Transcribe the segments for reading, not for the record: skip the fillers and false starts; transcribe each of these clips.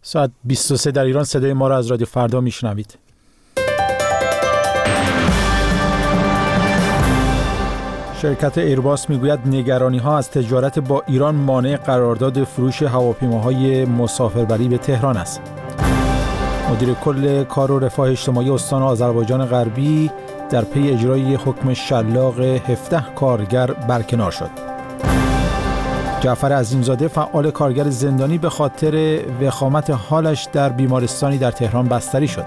ساعت 23 در ایران. صدای ما را از رادیو فردا میشنوید. شرکت ایرباس میگوید نگرانی‌ها از تجارت با ایران مانع قرارداد فروش هواپیماهای مسافربری به تهران است. مدیر کل کار و رفاه اجتماعی استان آذربایجان غربی در پی اجرای حکم شلاق 17 کارگر برکنار شد. جعفر عظیمزاده فعال کارگر زندانی به خاطر وخامت حالش در بیمارستانی در تهران بستری شد.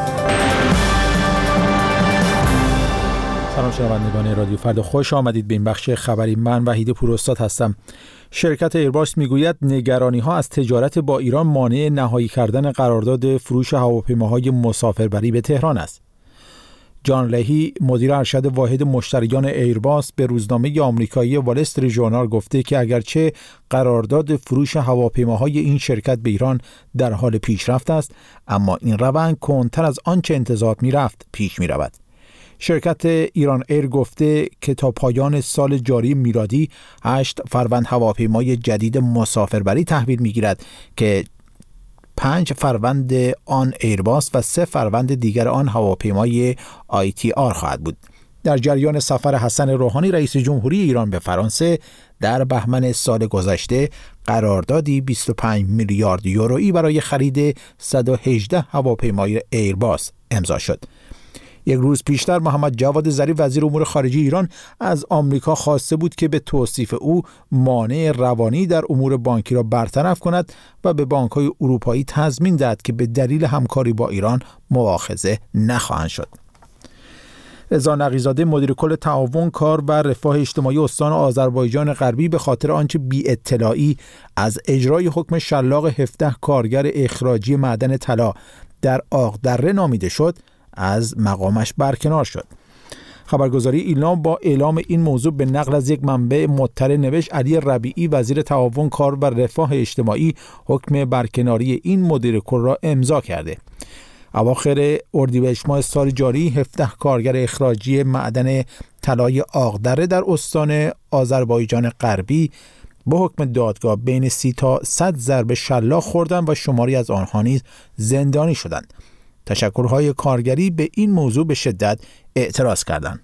سلام شنوندگان رادیو فردا، خوش آمدید به این بخش خبری. من وحید پوراستاد هستم. شرکت ایرباس میگوید نگرانی‌ها از تجارت با ایران مانع نهایی کردن قرارداد فروش هواپیماهای مسافربری به تهران است. جان لهی مدیر ارشد واحد مشتریان ایرباس به روزنامه آمریکایی وال استریت ژورنال گفته که اگرچه قرارداد فروش هواپیماهای این شرکت به ایران در حال پیشرفت است، اما این روند کندتر از آنچه انتظار می‌رفت پیش می‌رود. شرکت ایران ایر گفته که تا پایان سال جاری میلادی 8 فروند هواپیمای جدید مسافربری تحویل می‌گیرد که 5 فروند آن ایرباس و 3 فروند دیگر آن هواپیمای ITR خواهد بود. در جریان سفر حسن روحانی رئیس جمهوری ایران به فرانسه در بهمن سال گذشته قراردادی 25 میلیارد یورویی برای خرید 118 هواپیمای ایرباس امضا شد. یک روز پیشتر محمد جواد ظریف وزیر امور خارجه ایران از آمریکا خواسته بود که به توصیف او مانع روانی در امور بانکی را برطرف کند و به بانک‌های اروپایی تضمین دهد که به دلیل همکاری با ایران مؤاخذه نخواهند شد. رضا نقی‌زاده مدیر کل تعاون کار و رفاه اجتماعی استان آذربایجان غربی به خاطر آنچه بی اطلاعی از اجرای حکم شلاق 17 کارگر اخراجی معدن طلا در آقدره نامیده شد از مقامش برکنار شد. خبرگزاری ایلنا با اعلام این موضوع به نقل از یک منبع مطلع نوشت علی ربیعی وزیر تعاون کار و رفاه اجتماعی حکم برکناری این مدیر کل را امضا کرده. اواخر اردیبهشت ماه سال جاری 17 کارگر اخراجی معدن طلای آقدره در استان آذربایجان غربی با حکم دادگاه بین 30 تا 100 ضرب شلاق خوردند و شماری از آنها نیز زندانی شدند. تشکل‌های کارگری به این موضوع به شدت اعتراض کردند.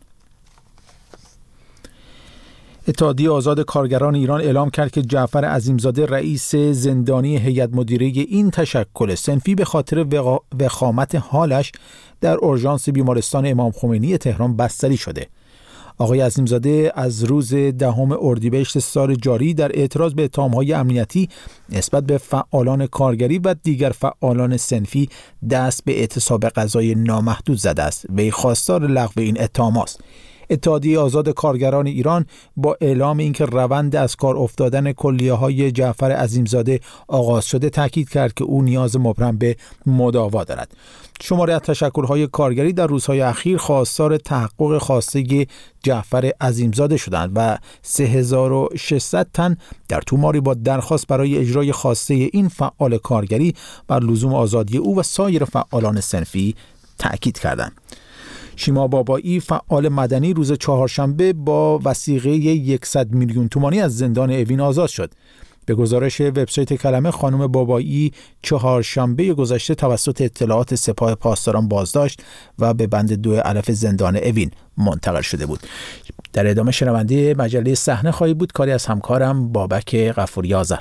اتحادیه آزاد کارگران ایران اعلام کرد که جعفر عظیمزاده رئیس زندانی هیئت مدیره این تشکل صنفی به خاطر وخامت حالش در اورژانس بیمارستان امام خمینی تهران بستری شده. آقای عظیمزاده از روز 10 اردیبهشت سال جاری در اعتراض به اتهام‌های امنیتی نسبت به فعالان کارگری و دیگر فعالان صنفی دست به اعتصاب قضایی نامحدود زده است. وی خواستار لغو این اتهام است. اتحادیه آزاد کارگران ایران با اعلام اینکه روند از کار افتادن کلیه‌های جعفر عظیمزاده آغاز شده تاکید کرد که او نیاز مبرم به مداوا دارد. شماری از تشکل‌های کارگری در روزهای اخیر خواستار تحقق خواسته جعفر عظیمزاده شدند و 3600 تن در توماری با درخواست برای اجرای خواسته این فعال کارگری بر لزوم آزادی او و سایر فعالان صنفی تاکید کردند. شیما بابایی فعال مدنی روز چهارشنبه با وثیقه 100 میلیون تومانی از زندان اوین آزاد شد. به گزارش وبسایت کلمه خانم بابایی چهارشنبه گذشته توسط اطلاعات سپاه پاسداران بازداشت و به بند 2 الف زندان اوین منتقل شده بود. در ادامه شنونده مجله صحنه خواهید بود، کاری از همکارم بابک غفوری آذر.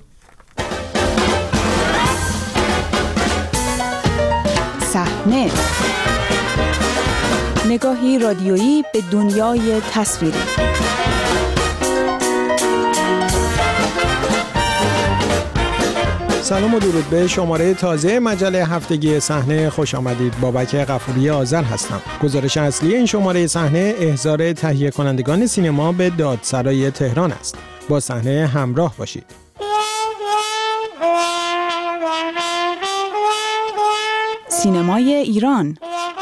صحنه، نگاهی رادیویی به دنیای تصویری. سلام و درود به شماره تازه مجله هفتگی صحنه خوش آمدید. بابک غفوری آذر هستم. گزارش اصلی این شماره صحنه احضار تهیه کنندگان سینما به دادسرای تهران است. با صحنه همراه باشید. سینمای ایران.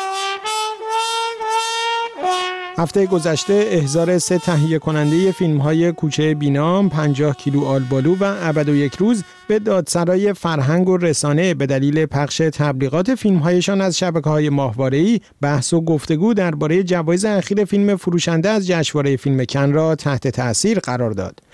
هفته گذشته احضار 3 تهیه کننده فیلم‌های کوچه بینام، 50 کیلو آلبالو و ابد و یک روز به دادسرای فرهنگ و رسانه به دلیل پخش تبلیغات فیلم‌هایشان از شبکه‌های ماهواره‌ای بحث و گفتگو درباره جوایز اخیر فیلم فروشنده از جشنواره فیلم کن را تحت تأثیر قرار داد.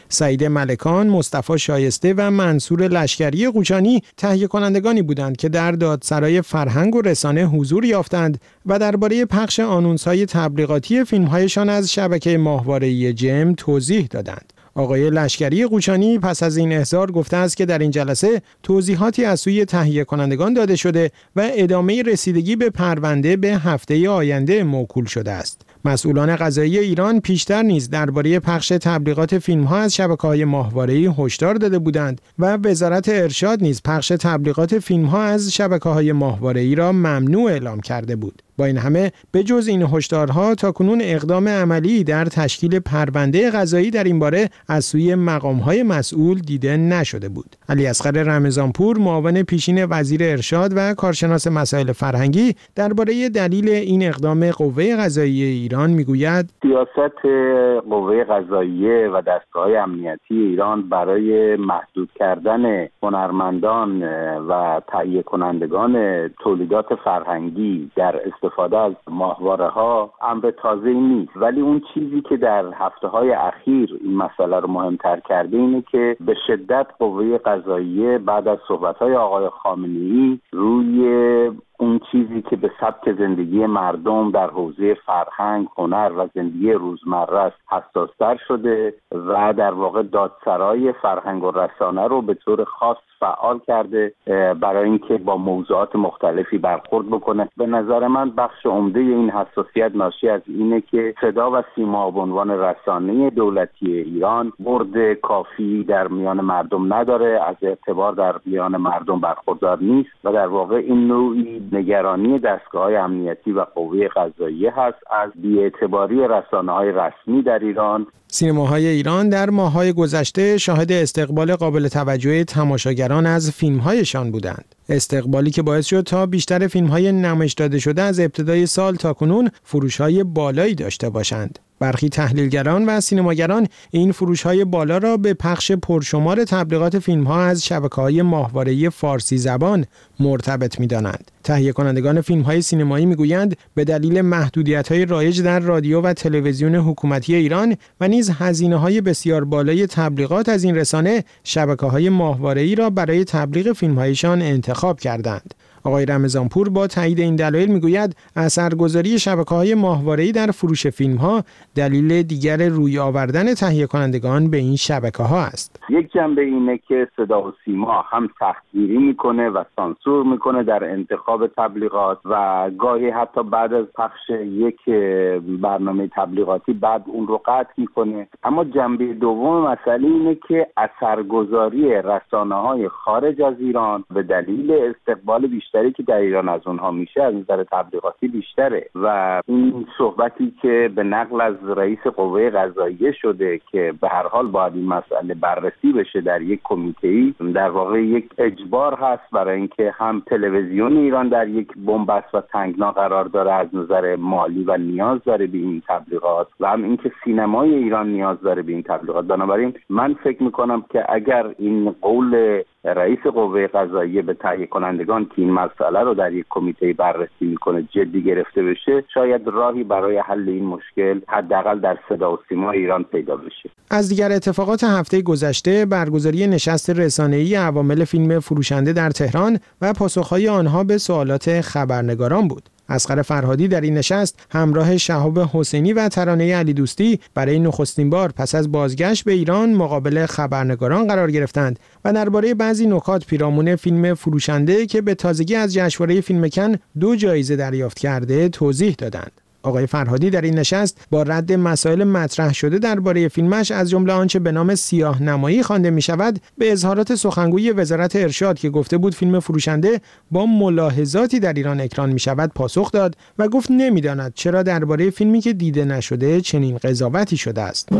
سعید ملکان، مصطفی شایسته و منصور لشکری قوچانی تهیه کنندگانی بودند که در دادسرای فرهنگ و رسانه حضور یافتند و درباره پخش آنونس‌های تبلیغاتی فیلم‌هایشان از شبکه ماهواره‌ای جم توضیح دادند. آقای لشکری قوچانی پس از این احضار گفته است که در این جلسه توضیحاتی از سوی تهیه کنندگان داده شده و ادامه رسیدگی به پرونده به هفته آینده موکول شده است. مسئولان قضایی ایران پیشتر نیز درباره پخش تبلیغات فیلم‌ها از شبکه‌های ماهواره‌ای هشدار داده بودند و وزارت ارشاد نیز پخش تبلیغات فیلم‌ها از شبکه‌های ماهواره‌ای را ممنوع اعلام کرده بود. با این همه به جز این هشدارها تاکنون اقدام عملی در تشکیل پرونده قضایی در این باره از سوی مقام‌های مسئول دیده نشده بود. علیاصغر رمضانپور، معاون پیشین وزیر ارشاد و کارشناس مسائل فرهنگی، درباره دلیل این اقدام قوه قضاییه ایران میگوید: سیاست قوه قضاییه و دستگاه‌های امنیتی ایران برای محدود کردن هنرمندان و تهیه کنندگان تولیدات فرهنگی در استفاده از ماهواره‌ها امر تازه‌ای نیست، ولی اون چیزی که در هفته‌های اخیر این مسئله رو مهمتر کرده اینه که به شدت قوه قضاییه بعد از صحبت‌های آقای خامنه‌ای روی اون چیزی که به سبک زندگی مردم در حوزه فرهنگ، هنر و زندگی روزمره است حساس‌تر شده و در واقع دادسرای فرهنگ و رسانه رو به طور خاص فعال کرده برای اینکه با موضوعات مختلفی برخورد بکنه. به نظر من بخش عمده این حساسیت ناشی از اینه که صدا و سیما به عنوان رسانه دولتی ایران برد کافی در میان مردم نداره، از اعتبار در میان مردم برخوردار نیست و در واقع این نوعی نگرانی دستگاه‌های امنیتی و قوه قضاییه هست از بی‌اعتباری رسانه‌های رسمی در ایران. سینماهای ایران در ماه‌های گذشته شاهد استقبال قابل توجه تماشاگران از فیلم‌هایشان بودند. استقبالی که باعث شد تا بیشتر فیلم‌های نمایش داده شده از ابتدای سال تاکنون فروش‌های بالایی داشته باشند. برخی تحلیلگران و سینماگران این فروش‌های بالا را به پخش پرشمار تبلیغات فیلم‌ها از شبکه‌های ماهواره‌ای فارسی زبان مرتبط می‌دانند. تهیه کنندگان فیلم‌های سینمایی می‌گویند به دلیل محدودیت‌های رایج در رادیو و تلویزیون حکومتی ایران و نیز هزینه‌های بسیار بالای تبلیغات از این رسانه، شبکه‌های ماهواره‌ای را برای تبلیغ فیلم‌هایشان انتخاب کردند. آقای رمضانپور با تایید این دلایل میگوید اثرگذاری شبکه‌های ماهواره‌ای در فروش فیلم‌ها دلیل دیگر روی آوردن تهیه کنندگان به این شبکه‌ها است. یک جنبه اینه که صدا و سیما هم سختگیری میکنه و سانسور میکنه در انتخاب تبلیغات و گاهی حتی بعد از پخش یک برنامه تبلیغاتی بعد اون رو قطع میکنه. اما جنبه دوم مسئله اینه که اثرگذاری رسانه‌های خارج از ایران به دلیل استقبال بیشتری که در ایران از اونها میشه از نظر تبلیغاتی بیشتره و این صحبتی که به نقل از رئیس قوه قضاییه شده که به هر حال باید این مسئله بررسی بشه در یک کمیته‌ای، در واقع یک اجبار هست برای اینکه هم تلویزیون ایران در یک بنبست و تنگنا قرار داره از نظر مالی و نیاز داره به این تبلیغات و هم اینکه سینمای ایران نیاز داره به این تبلیغات. بنابراین من فکر میکنم که اگر این قول رئیس قوه قضاییه به تهیه کنندگان که این مسئله رو در یک کمیته بررسی میکنه جدی گرفته بشه، شاید راهی برای حل این مشکل حداقل در صدا و سیما ایران پیدا بشه. از دیگر اتفاقات هفته گذشته برگزاری نشست رسانه‌ای عوامل فیلم فروشنده در تهران و پاسخهای آنها به سوالات خبرنگاران بود. اصغر فرهادی در این نشست همراه شهاب حسینی و ترانه علی دوستی برای نخستین بار پس از بازگشت به ایران مقابل خبرنگاران قرار گرفتند و درباره بعضی نکات پیرامون فیلم فروشنده که به تازگی از جشنواره فیلم کن 2 جایزه دریافت کرده توضیح دادند. آقای فرهادی در این نشست با رد مسائل مطرح شده درباره فیلمش از جمله آنچه به نام سیاه‌نمایی خوانده می‌شود به اظهارات سخنگوی وزارت ارشاد که گفته بود فیلم فروشنده با ملاحظاتی در ایران اکران می‌شود پاسخ داد و گفت نمی‌داند چرا درباره فیلمی که دیده نشده چنین قضاوتی شده است.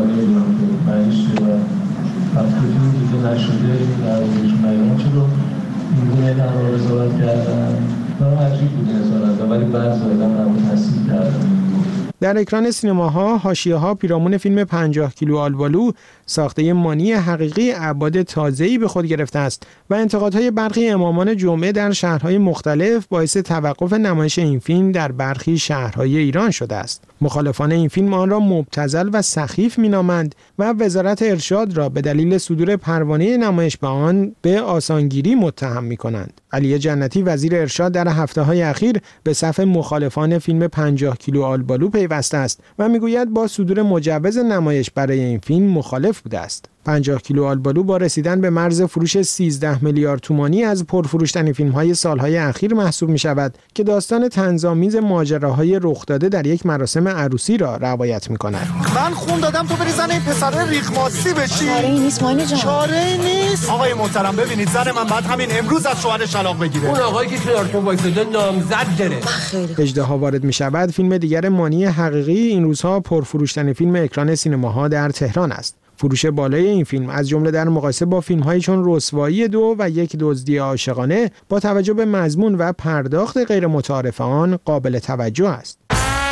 در اکران سینماها حاشیه‌ها پیرامون فیلم 50 کیلو آلبالو ساخته مانی حقیقی ابعاد تازه‌ای به خود گرفته است و انتقادهای برخی امامان جمعه در شهرهای مختلف باعث توقف نمایش این فیلم در برخی شهرهای ایران شده است. مخالفان این فیلم آن را مبتذل و سخیف می‌نامند و وزارت ارشاد را به دلیل صدور پروانه نمایش به آن به آسانگیری متهم می‌کنند. علی جنتی وزیر ارشاد در هفته‌های اخیر به صف مخالفان فیلم 50 کیلو آلبالو پیوسته است و میگوید با صدور مجوز نمایش برای این فیلم مخالف بوده است. 50 کیلو آلبالو با رسیدن به مرز فروش 13 میلیارد تومانی از پرفروش‌ترین فیلم‌های سال‌های اخیر محسوب می‌شود که داستان طنزآمیز ماجراهای رخ داده در یک مراسم عروسی را روایت می‌کند. من خون دادم تو بری زن این پسر ریخماسی بشی. چاره‌ای نیست مانی جان. چاره‌ای نیست. آقای محترم ببینید زن من بعد همین امروز از شوهرش طلاق بگیره. اون آقایی که کنارتون وایساده نامزد داره. اژدها وارد می‌شود فیلم دیگر مانی حقیقی این روزها پرفروش‌ترین فیلم اکران سینماها در تهران است. فروش بالای این فیلم از جمله در مقایسه با فیلم‌هایی چون رسوایی 2 و یک دزدی عاشقانه با توجه به مضمون و پرداخت غیر متعارف آن قابل توجه است.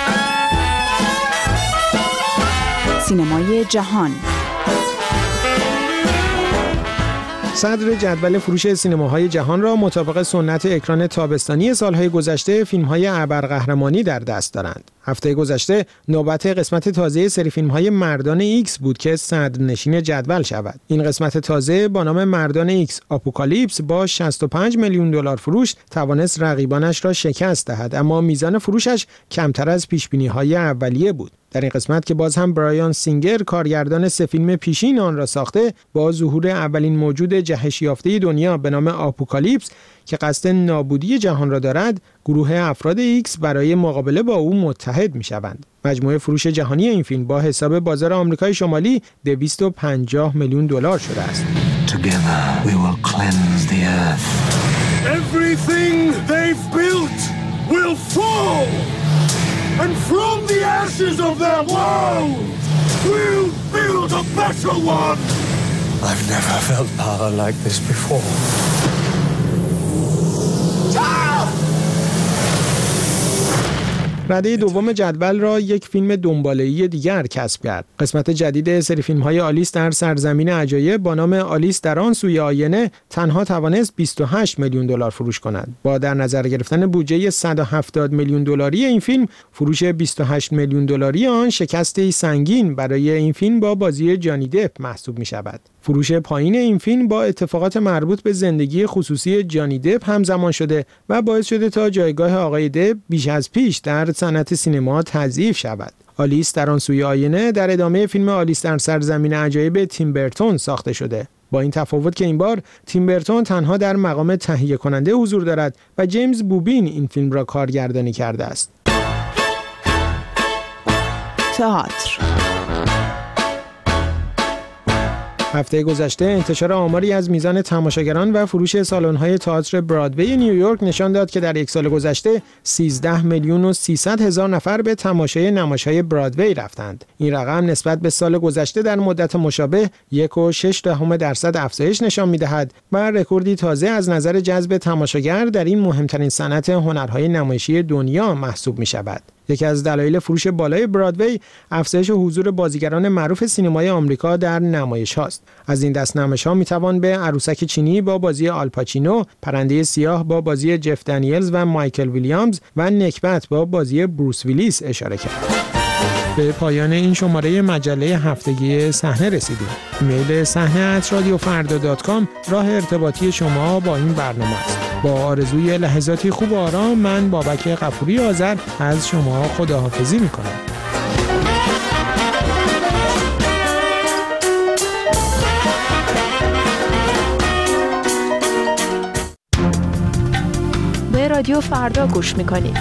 سینمای جهان. صدر جدول فروش سینماهای جهان را مطابق سنت اکران تابستانی سالهای گذشته فیلم‌های ابرقهرمانی در دست دارند. هفته گذشته نوبت قسمت تازه سری فیلم‌های مردان ایکس بود که صدرنشین جدول شود. این قسمت تازه با نام مردان ایکس آپوکالیپس با 65 میلیون دلار فروش توانست رقیبانش را شکست دهد، اما میزان فروشش کمتر از پیشبینی‌های اولیه بود. در این قسمت که باز هم برایان سینگر کارگردان 3 فیلم پیشین آن را ساخته، با ظهور اولین موجود جهش یافته دنیا به نام آپوکالیپس که قصد نابودی جهان را دارد، گروه افراد ایکس برای مقابله با او متحد می‌شوند. مجموع فروش جهانی این فیلم با حساب بازار آمریکای شمالی 250 میلیون دلار شده است. Together we will cleanse the earth. Everything they've built will fall. And from the ashes of their world, we'll build a better one. I've never felt power like this before. رده دوم جدول را یک فیلم دنباله‌ای دیگر کسب کرد. قسمت جدید سری فیلم‌های آلیس در سرزمین عجایب با نام آلیس در آن سوی آینه تنها توانست 28 میلیون دلار فروش کند. با در نظر گرفتن بودجه 170 میلیون دلاری این فیلم، فروش 28 میلیون دلاری آن شکستی سنگین برای این فیلم با بازی جانی دپ محسوب می‌شود. فروش پایین این فیلم با اتفاقات مربوط به زندگی خصوصی جانی دپ همزمان شده و باعث شده تا جایگاه آقای دپ بیش از پیش در صنعت سینما تضعیف شود. آلیس در آن سوی آینه در ادامه فیلم آلیس در سرزمین عجایب تیم برتون ساخته شده، با این تفاوت که این بار تیم برتون تنها در مقام تهیه کننده حضور دارد و جیمز بوبین این فیلم را کارگردانی کرده است. تئاتر. هفته گذشته انتشار آماری از میزان تماشاگران و فروش سالن‌های تئاتر برادوی نیویورک نشان داد که در یک سال گذشته 13 میلیون و 300 هزار نفر به تماشای نمایش‌های برادوی رفتند. این رقم نسبت به سال گذشته در مدت مشابه 1.6% افزایش نشان می‌دهد و رکوردی تازه از نظر جذب تماشاگر در این مهمترین صنعت هنرهای نمایشی دنیا محسوب می‌شود. یکی از دلایل فروش بالای برادوی افزایش حضور بازیگران معروف سینمای آمریکا در نمایش هاست. از این دست نمایش ها میتوان به عروسک چینی با بازی آلپاچینو، پرنده سیاه با بازی جف دانیلز و مایکل ویلیامز و نکبت با بازی بروس ویلیس اشاره کرد. به پایان این شماره مجله هفتگی صحنه رسیدیم. ایمیل صحنه@radiofarda.com راه ارتباطی شما با این برنامه است. با آرزوی لحظاتی خوب و آرام، من بابک غفوری آذر از شما خداحافظی می‌کنم. به رادیو فردا گوش می‌کنید.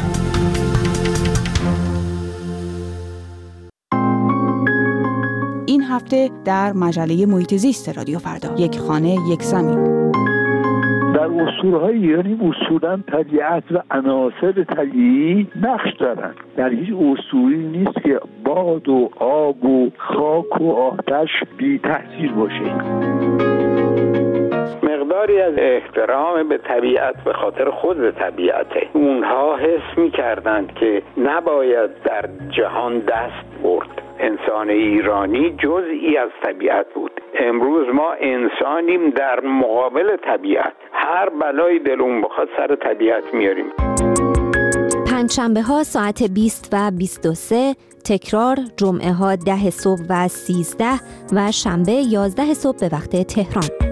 این هفته در مجله محیط زیست رادیو فردا، یک خانه یک زمین. در اسطوره‌های ایرانی اصولاً طبیعت و عناصر طبیعی نقش دارند. در هیچ اسطوره‌ای نیست که باد و آب و خاک و آتش بی تاثیر باشه. مقداری از احترام به طبیعت به خاطر خود طبیعته. اونها حس می‌کردند که نباید در جهان دست برد. انسان ایرانی جزئی از طبیعت بود. امروز ما انسانیم در مقابل طبیعت. هر بلایی دلمون بخواد سر طبیعت میاریم. پنجشنبه ها ساعت 20 و 23، تکرار جمعه ها 10 صبح و 13 و شنبه 11 صبح به وقت تهران.